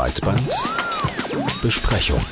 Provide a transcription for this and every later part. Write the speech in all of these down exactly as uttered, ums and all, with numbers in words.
Breitband-Besprechung.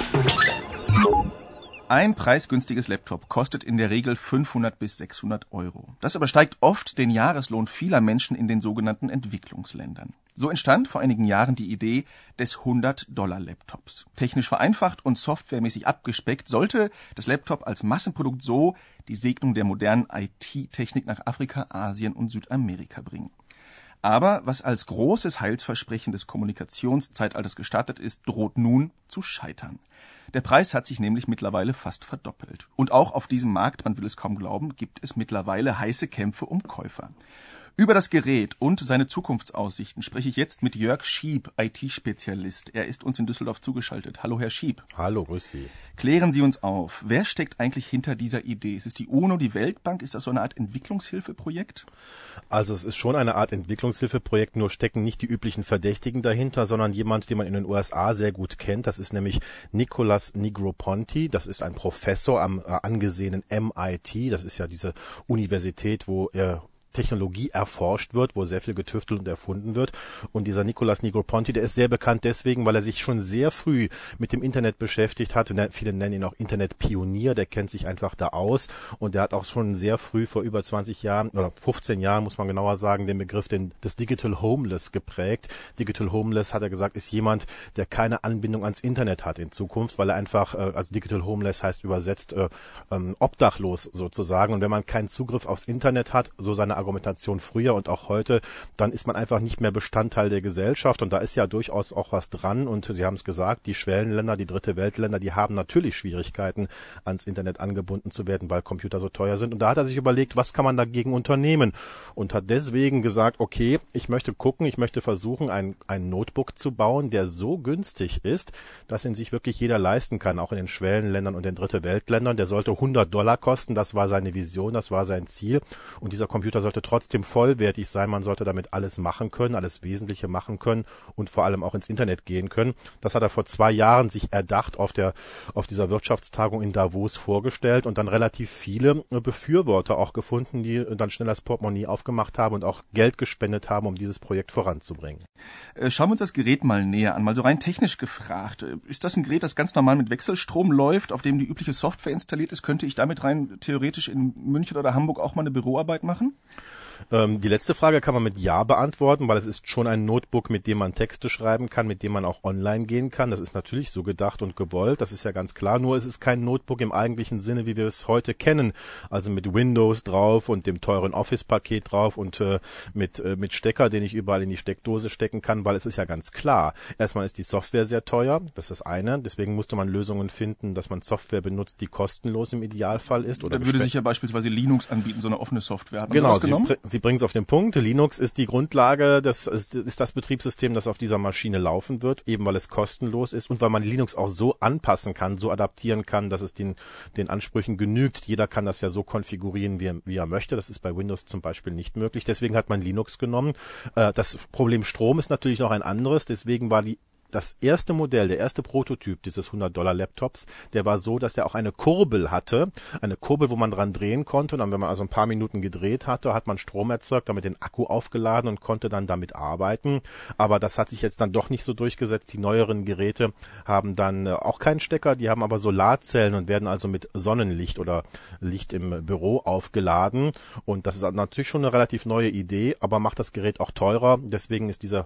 Ein preisgünstiges Laptop kostet in der Regel fünfhundert bis sechshundert Euro. Das übersteigt oft den Jahreslohn vieler Menschen in den sogenannten Entwicklungsländern. So entstand vor einigen Jahren die Idee des hundert-Dollar-Laptops. Technisch vereinfacht und softwaremäßig abgespeckt sollte das Laptop als Massenprodukt so die Segnung der modernen I T-Technik nach Afrika, Asien und Südamerika bringen. Aber was als großes Heilsversprechen des Kommunikationszeitalters gestartet ist, droht nun zu scheitern. Der Preis hat sich nämlich mittlerweile fast verdoppelt. Und auch auf diesem Markt, man will es kaum glauben, gibt es mittlerweile heiße Kämpfe um Käufer. Über das Gerät und seine Zukunftsaussichten spreche ich jetzt mit Jörg Schieb, I T-Spezialist. Er ist uns in Düsseldorf zugeschaltet. Hallo, Herr Schieb. Hallo, grüß Sie. Klären Sie uns auf, wer steckt eigentlich hinter dieser Idee? Ist es die UNO, die Weltbank? Ist das so eine Art Entwicklungshilfeprojekt? Also es ist schon eine Art Entwicklungshilfeprojekt, nur stecken nicht die üblichen Verdächtigen dahinter, sondern jemand, den man in den U S A sehr gut kennt. Das ist nämlich Nicholas Negroponte. Das ist ein Professor am äh, angesehenen M I T. Das ist ja diese Universität, wo er Technologie erforscht wird, wo sehr viel getüftelt und erfunden wird. Und dieser Nicholas Negroponte, der ist sehr bekannt deswegen, weil er sich schon sehr früh mit dem Internet beschäftigt hat. Und viele nennen ihn auch Internetpionier, der kennt sich einfach da aus. Und der hat auch schon sehr früh, vor über zwanzig Jahren oder fünfzehn Jahren, muss man genauer sagen, den Begriff den, des Digital Homeless geprägt. Digital Homeless, hat er gesagt, ist jemand, der keine Anbindung ans Internet hat in Zukunft, weil er einfach, äh, also Digital Homeless heißt übersetzt äh, ähm, obdachlos sozusagen. Und wenn man keinen Zugriff aufs Internet hat, so seine Argumentation früher und auch heute, dann ist man einfach nicht mehr Bestandteil der Gesellschaft und da ist ja durchaus auch was dran und Sie haben es gesagt, die Schwellenländer, die dritte Weltländer, die haben natürlich Schwierigkeiten, ans Internet angebunden zu werden, weil Computer so teuer sind und da hat er sich überlegt, was kann man dagegen unternehmen und hat deswegen gesagt, okay, ich möchte gucken, ich möchte versuchen, ein, ein Notebook zu bauen, der so günstig ist, dass ihn sich wirklich jeder leisten kann, auch in den Schwellenländern und den dritte Weltländern, der sollte hundert Dollar kosten, das war seine Vision, das war sein Ziel und dieser Computer sollte trotzdem vollwertig sein, man sollte damit alles machen können, alles Wesentliche machen können und vor allem auch ins Internet gehen können. Das hat er vor zwei Jahren sich erdacht, auf der auf dieser Wirtschaftstagung in Davos vorgestellt und dann relativ viele Befürworter auch gefunden, die dann schnell das Portemonnaie aufgemacht haben und auch Geld gespendet haben, um dieses Projekt voranzubringen. Schauen wir uns das Gerät mal näher an, mal so rein technisch gefragt. Ist das ein Gerät, das ganz normal mit Wechselstrom läuft, auf dem die übliche Software installiert ist? Könnte ich damit rein theoretisch in München oder Hamburg auch mal eine Büroarbeit machen? Ähm, die letzte Frage kann man mit Ja beantworten, weil es ist schon ein Notebook, mit dem man Texte schreiben kann, mit dem man auch online gehen kann. Das ist natürlich so gedacht und gewollt, das ist ja ganz klar. Nur es ist kein Notebook im eigentlichen Sinne, wie wir es heute kennen. Also mit Windows drauf und dem teuren Office-Paket drauf und äh, mit äh, mit Stecker, den ich überall in die Steckdose stecken kann, weil es ist ja ganz klar. Erstmal ist die Software sehr teuer, das ist das eine. Deswegen musste man Lösungen finden, dass man Software benutzt, die kostenlos im Idealfall ist. Oder da würde sich ja beispielsweise Linux anbieten, so eine offene Software. Hat man genau, sowas genommen? Sie, Sie bringen es auf den Punkt. Linux ist die Grundlage, das ist, ist das Betriebssystem, das auf dieser Maschine laufen wird, eben weil es kostenlos ist und weil man Linux auch so anpassen kann, so adaptieren kann, dass es den, den Ansprüchen genügt. Jeder kann das ja so konfigurieren, wie er, wie er möchte. Das ist bei Windows zum Beispiel nicht möglich. Deswegen hat man Linux genommen. Das Problem Strom ist natürlich noch ein anderes. Deswegen war die Das erste Modell, der erste Prototyp dieses hundert-Dollar-Laptops, der war so, dass er auch eine Kurbel hatte, eine Kurbel, wo man dran drehen konnte. Und dann, wenn man also ein paar Minuten gedreht hatte, hat man Strom erzeugt, damit den Akku aufgeladen und konnte dann damit arbeiten. Aber das hat sich jetzt dann doch nicht so durchgesetzt. Die neueren Geräte haben dann auch keinen Stecker, die haben aber Solarzellen und werden also mit Sonnenlicht oder Licht im Büro aufgeladen. Und das ist natürlich schon eine relativ neue Idee, aber macht das Gerät auch teurer. Deswegen ist diese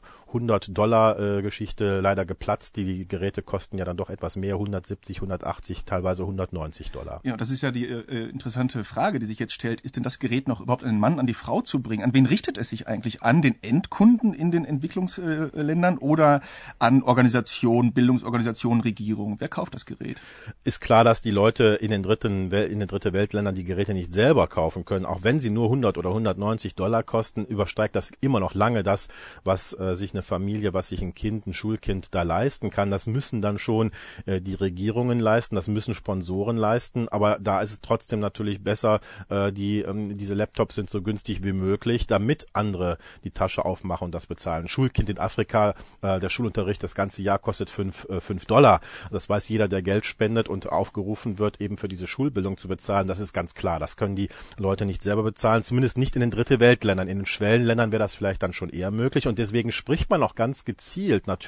hundert-Dollar-Geschichte leider geplatzt. Die Geräte kosten ja dann doch etwas mehr, hundertsiebzig, hundertachtzig, teilweise hundertneunzig Dollar. Ja, das ist ja die äh, interessante Frage, die sich jetzt stellt. Ist denn das Gerät noch überhaupt an den Mann, an die Frau zu bringen? An wen richtet es sich eigentlich? An den Endkunden in den Entwicklungsländern oder an Organisationen, Bildungsorganisationen, Regierungen? Wer kauft das Gerät? Ist klar, dass die Leute in den dritten Wel- in den dritte Weltländern die Geräte nicht selber kaufen können. Auch wenn sie nur hundert oder hundertneunzig Dollar kosten, übersteigt das immer noch lange das, was äh, sich eine Familie, was sich ein Kind, ein Schulkind da leisten kann. Das müssen dann schon äh, die Regierungen leisten, das müssen Sponsoren leisten, aber da ist es trotzdem natürlich besser, äh, die ähm, diese Laptops sind so günstig wie möglich, damit andere die Tasche aufmachen und das bezahlen. Schulkind in Afrika, äh, der Schulunterricht das ganze Jahr kostet fünf, äh, fünf Dollar. Das weiß jeder, der Geld spendet und aufgerufen wird, eben für diese Schulbildung zu bezahlen. Das ist ganz klar. Das können die Leute nicht selber bezahlen, zumindest nicht in den dritte Weltländern. In den Schwellenländern wäre das vielleicht dann schon eher möglich und deswegen spricht man auch ganz gezielt natürlich Sponsoren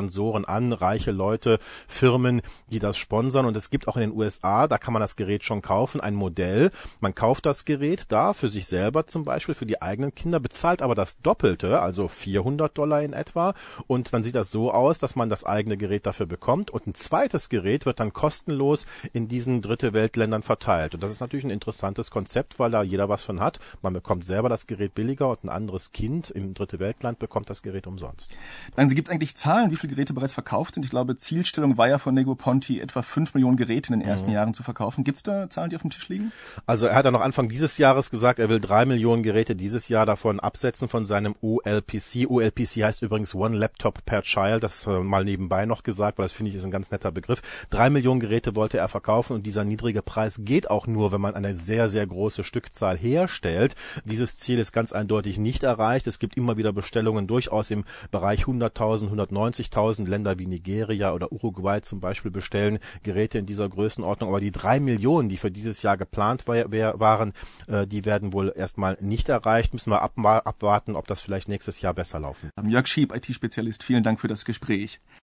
Sponsoren an, reiche Leute, Firmen, die das sponsern. Und es gibt auch in den U S A, da kann man das Gerät schon kaufen, ein Modell. Man kauft das Gerät da für sich selber zum Beispiel, für die eigenen Kinder, bezahlt aber das Doppelte, also vierhundert Dollar in etwa. Und dann sieht das so aus, dass man das eigene Gerät dafür bekommt. Und ein zweites Gerät wird dann kostenlos in diesen Dritte Weltländern verteilt. Und das ist natürlich ein interessantes Konzept, weil da jeder was von hat. Man bekommt selber das Gerät billiger und ein anderes Kind im Dritte Weltland bekommt das Gerät umsonst. Sagen Sie, gibt es eigentlich Zahlen, wie viele Geräte bereits verkauft sind? Ich glaube, Zielstellung war ja von Negroponte, etwa fünf Millionen Geräte in den ersten mhm. Jahren zu verkaufen. Gibt es da Zahlen, die auf dem Tisch liegen? Also er hat ja noch Anfang dieses Jahres gesagt, er will drei Millionen Geräte dieses Jahr davon absetzen von seinem O L P C. O L P C heißt übrigens One Laptop per Child. Das äh, mal nebenbei noch gesagt, weil das finde ich ist ein ganz netter Begriff. Drei Millionen Geräte wollte er verkaufen und dieser niedrige Preis geht auch nur, wenn man eine sehr, sehr große Stückzahl herstellt. Dieses Ziel ist ganz eindeutig nicht erreicht. Es gibt immer wieder Bestellungen durchaus im Bereich hunderttausend, hundertneunzigtausend. Länder wie Nigeria oder Uruguay zum Beispiel bestellen Geräte in dieser Größenordnung. Aber die drei Millionen, die für dieses Jahr geplant war, waren, äh, die werden wohl erstmal nicht erreicht. Müssen wir ab, abwarten, ob das vielleicht nächstes Jahr besser laufen. Jörg Schieb, I T-Spezialist, vielen Dank für das Gespräch.